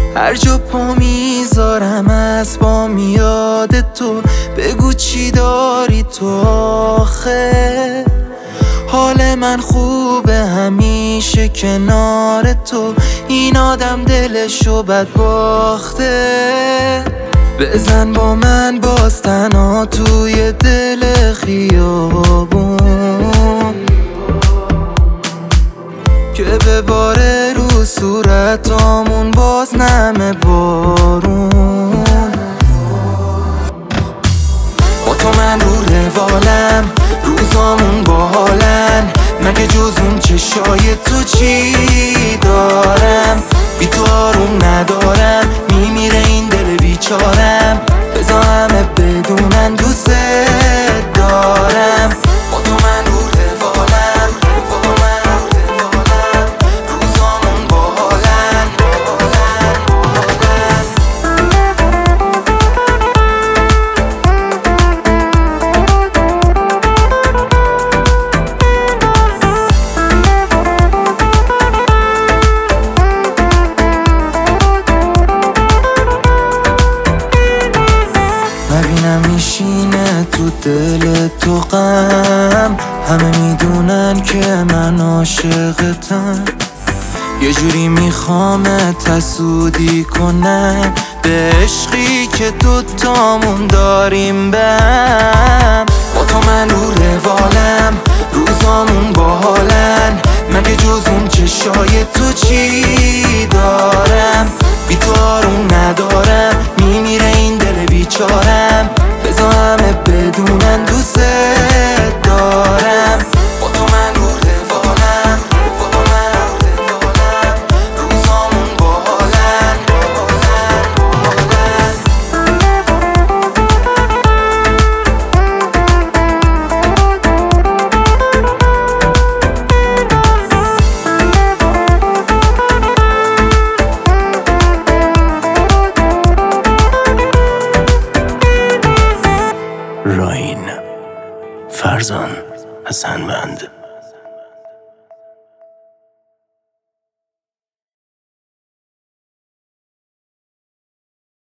هر جا پا میذارم از با میاد تو، بگو چی داری تو آخه. حال من خوبه همیشه کنار تو، این آدم دلشو بد باخته. بزن با من باز تنها توی دل خیابون، که بباره رو صورتامون باز نمه بارون. با تو من رو روالم، روزامون باحالن، مگه جز اون چشای تو چی دارم؟ بی تو آروم ندارم، میمیره این دل بیچارم. بذار همه بدونن دوست دارم. با تو من رو روالم، روزامون باحالن. نبینم میشینه تو دل تو غم، همه میدونن که من عاشقتم. یه جوری میخوامت حسودی کنن به عشقی که دوتامون داریم بهم. با تو من رو روالم، روزامون باحالن، مگه جز اون چشای تو چی دارم؟ بی تو آروم ندارم، میمیره این دل بیچارم. بذار همه بدونن دوست دارم. با تو من رو روالم، روزامون باحالن. راین فرزان حسنوند.